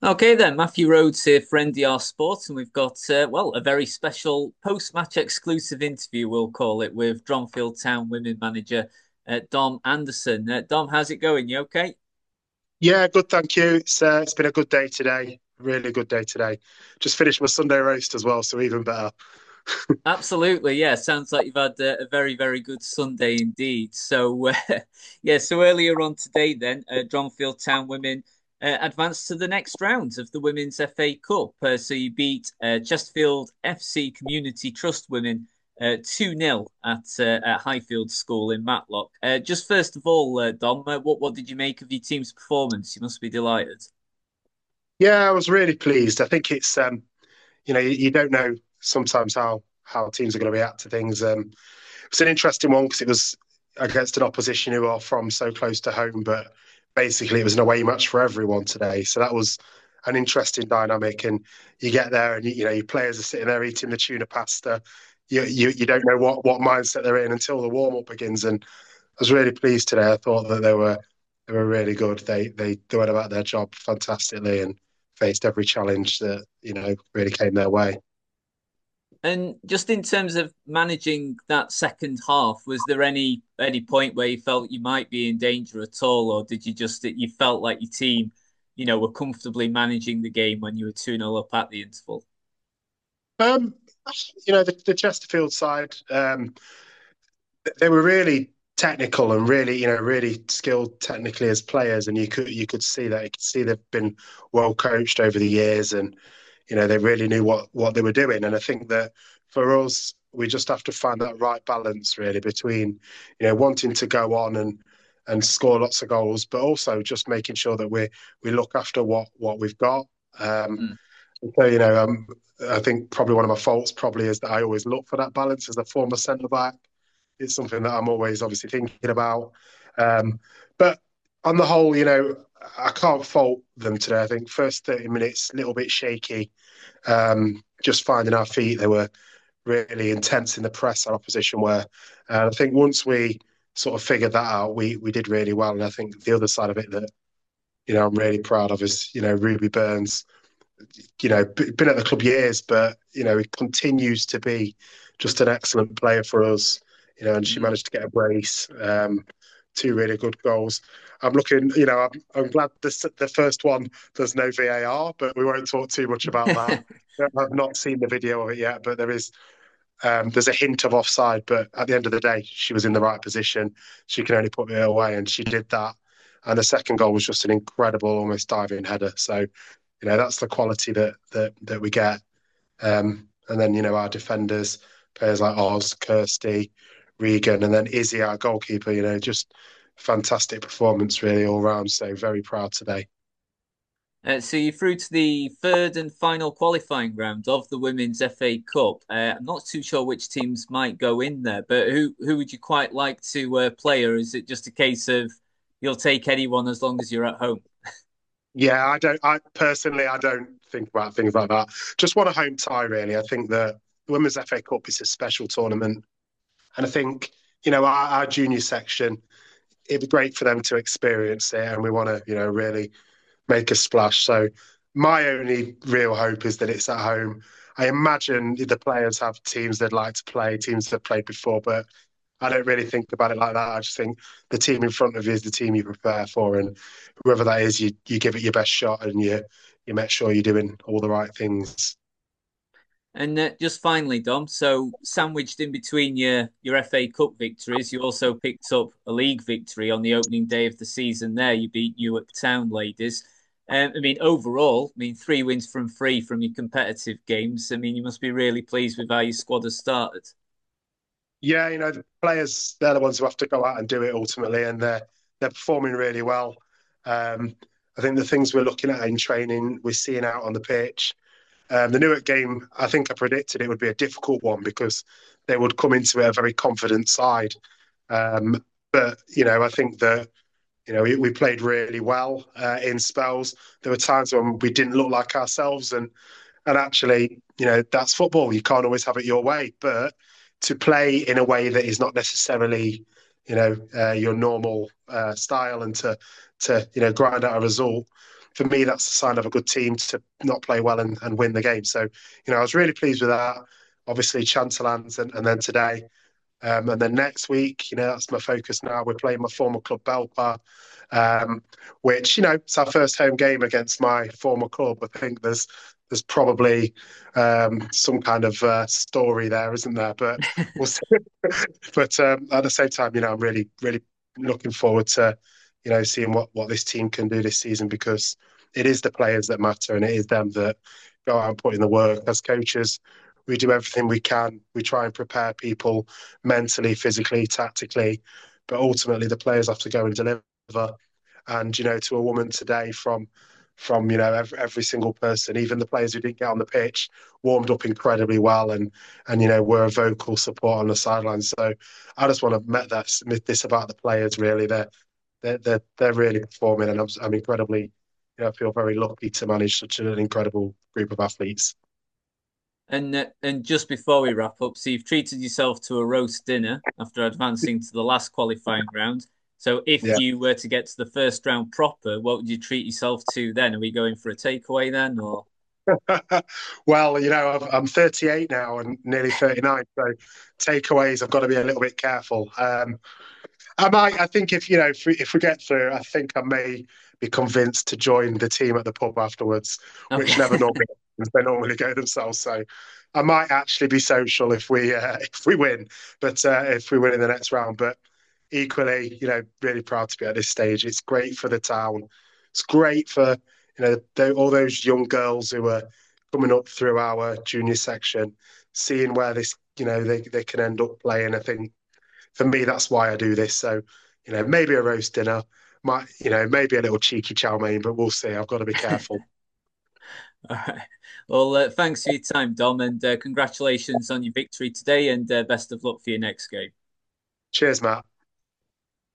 Okay then, Matthew Rhodes here for NDR Sport, and we've got a very special post-match exclusive interview, we'll call it, with Dronfield Town women manager Dom Anderson. Dom, how's it going? You okay? Yeah, good, thank you. It's been a good day today. Really good day today. Just finished my Sunday roast as well, so even better. Absolutely, yeah. Sounds like you've had a very, very good Sunday indeed. So, yeah. So earlier on today, then, Dronfield Town women advanced to the next round of the Women's FA Cup. So you beat Chesterfield FC Community Trust women 2-0 at Highfield School in Matlock. Just first of all, Dom, what did you make of your team's performance? You must be delighted. Yeah, I was really pleased. I think it's you don't know sometimes how teams are going to react to things. It's an interesting one because it was against an opposition who are from so close to home, but basically it was an away match for everyone today. So that was an interesting dynamic. And you get there, and your players are sitting there eating the tuna pasta. You don't know what mindset they're in until the warm up begins. And I was really pleased today. I thought that they were really good. They went about their job fantastically and faced every challenge that really came their way. And just in terms of managing that second half, was there any point where you felt you might be in danger at all, or did you just you felt like your team, were comfortably managing the game when you were 2-0 up at the interval? Um, the Chesterfield side, they were really technical and really, really skilled technically as players, and you could see that. You could see they've been well coached over the years, and they really knew what they were doing. And I think that for us, we just have to find that right balance really between, wanting to go on and score lots of goals, but also just making sure that we look after what we've got. Um, Mm. so I think probably one of my faults probably is that I always look for that balance as a former centre back. It's something that I'm always obviously thinking about. But on the whole, I can't fault them today. I think first 30 minutes, a little bit shaky, just finding our feet. They were really intense in the press, our opposition were. And I think once we sort of figured that out, we did really well. And I think the other side of it that, I'm really proud of is, Ruby Burns, been at the club years, but, he continues to be just an excellent player for us, and she Mm. managed to get a brace, two really good goals. I'm looking, I'm glad the first one, there's no VAR, but we won't talk too much about that. I've not seen the video of it yet, but there's a hint of offside, but at the end of the day, she was in the right position. She can only put it away, and she did that. And the second goal was just an incredible, almost diving header. So, that's the quality that we get. And then, our defenders, players like Oz, Kirsty, Regan, and then Izzy, our goalkeeper, just fantastic performance really all round. So very proud today. So you're through to the third and final qualifying round of the Women's FA Cup. I'm not too sure which teams might go in there, but who would you quite like to play, or is it just a case of you'll take anyone as long as you're at home? Yeah, I personally, I don't think about things like that. Just want a home tie, really. I think that the Women's FA Cup is a special tournament. And I think, our junior section, it'd be great for them to experience it. And we want to, really make a splash. So my only real hope is that it's at home. I imagine the players have teams they'd like to play, teams they've played before, but I don't really think about it like that. I just think the team in front of you is the team you prepare for, and whoever that is, you give it your best shot, and you make sure you're doing all the right things. And just finally, Dom, so sandwiched in between your FA Cup victories, you also picked up a league victory on the opening day of the season. There, you beat Newark Town ladies. I mean, overall, I mean, 3 wins from 3 from your competitive games. I mean, you must be really pleased with how your squad has started. Yeah, the players, they're the ones who have to go out and do it ultimately, and they're performing really well. Um, I think the things we're looking at in training, we're seeing out on the pitch. The Newark game, I think I predicted it would be a difficult one because they would come into it a very confident side. But I think that we played really well in spells. There were times when we didn't look like ourselves, and actually, that's football. You can't always have it your way, but to play in a way that is not necessarily, your normal style, and to grind out a result. for me, that's a sign of a good team to not play well and win the game. So, I was really pleased with that. Obviously, Chanterlands and then today. And then next week, that's my focus now. We're playing my former club, Belper, which, it's our first home game against my former club. I think there's probably some kind of story there, isn't there? But we'll see. But at the same time, I'm really, really looking forward to, seeing what this team can do this season because it is the players that matter and it is them that go out and put in the work. As coaches, we do everything we can. We try and prepare people mentally, physically, tactically, but ultimately the players have to go and deliver. And to a woman today, from every single person, even the players who didn't get on the pitch, warmed up incredibly well, and were a vocal support on the sidelines. So I just want to admit this about the players. Really, they're really performing, and I'm incredibly, I feel very lucky to manage such an incredible group of athletes. And just before we wrap up, so you've treated yourself to a roast dinner after advancing to the last qualifying round. So if Yeah. you were to get to the first round proper, what would you treat yourself to then? Are we going for a takeaway then, or? Well, I'm 38 now and nearly 39, so takeaways, I've got to be a little bit careful. I think if we get through, I think I may be convinced to join the team at the pub afterwards, which never Okay. normally happens. They normally go themselves. So I might actually be social if we if we win, but if we win in the next round. But equally, really proud to be at this stage. It's great for the town. It's great for all those young girls who are coming up through our junior section, seeing where this they can end up playing. I think for me, that's why I do this. So, maybe a roast dinner, maybe a little cheeky chow mein, but we'll see. I've got to be careful. All right. Well, thanks for your time, Dom, and congratulations on your victory today, and best of luck for your next game. Cheers, Matt.